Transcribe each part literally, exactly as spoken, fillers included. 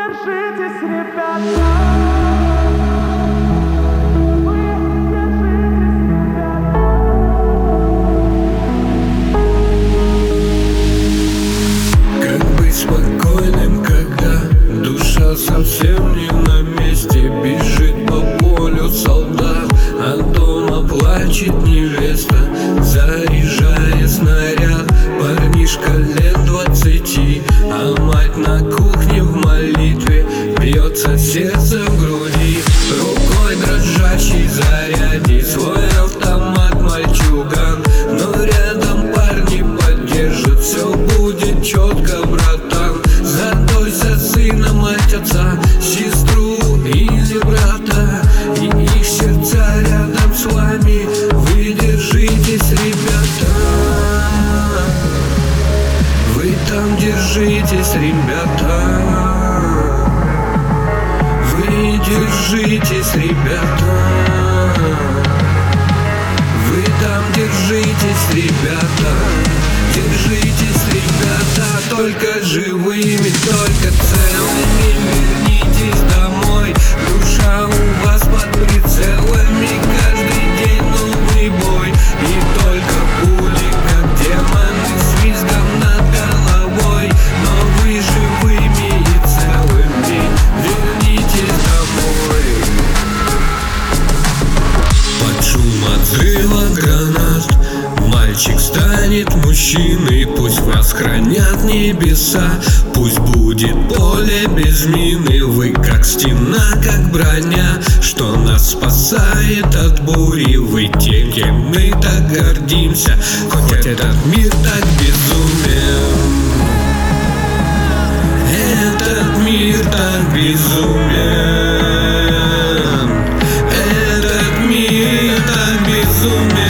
держитесь, ребята. Спокойным, когда душа совсем не на месте. Бежит по полю солдат, а дома плачет невеста, заряжая снаряд. Парнишка лет двадцати, а мать на кухне в молитве. Бьется сердце в груди, рукой дрожащей заряди свой автомат мальчуган. Но рядом парни поддержат, все будет четко, братан. Задойся сына, мать, отца, сестру или брата, и их сердца рядом с вами. Вы держитесь, ребята. Вы там держитесь, ребята. Вы держитесь, ребята. Вы там держитесь, ребята. Держитесь, ребята, только живыми, только целыми. Вернитесь домой, душа у вас под прицелами. Каждый день новый бой, и только пули, как демоны, с визгом над головой. Но вы живыми и целыми. Вернитесь домой. Под шум от взрыва гранат мальчик станет мужчиной. Пусть вас хранят небеса, пусть будет поле без мины. Вы как стена, как броня, что нас спасает от бури. Вы те, кем мы так гордимся, хоть этот мир так безумен. Этот мир так безумен. Этот мир так безумен.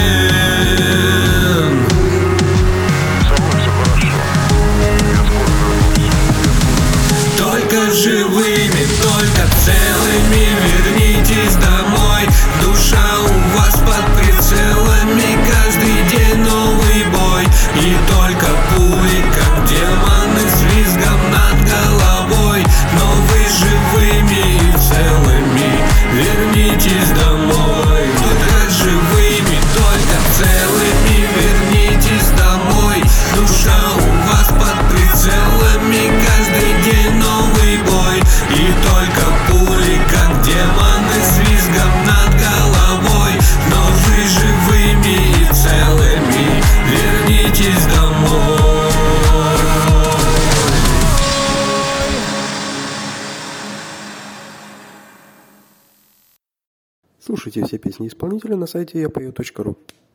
Живыми, только целыми. Вернитесь домой, душа у вас под прицелами. Каждый день новый бой, и только пули, как демоны, с визгом над головой. Но вы живыми и целыми. Вернитесь домой, только живыми, только целыми. Вернитесь домой, душа у вас под прицелами. Каждый день новый бой, и только пули, как демоны, с визгом над головой. Но вы живыми и целыми. Вернитесь домой. Слушайте все песни исполнителя на сайте я пою точка ру.